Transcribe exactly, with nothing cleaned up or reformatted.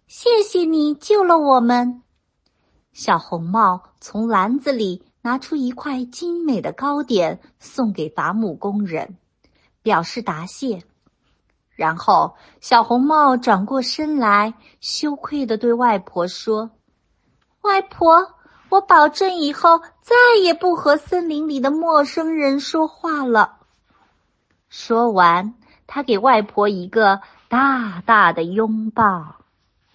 谢谢你救了我们。小红帽从篮子里拿出一块精美的糕点送给伐木工人，表示答谢。然后小红帽转过身来，羞愧地对外婆说：外婆，我保证以后再也不和森林里的陌生人说话了。说完，他给外婆一个大大的拥抱。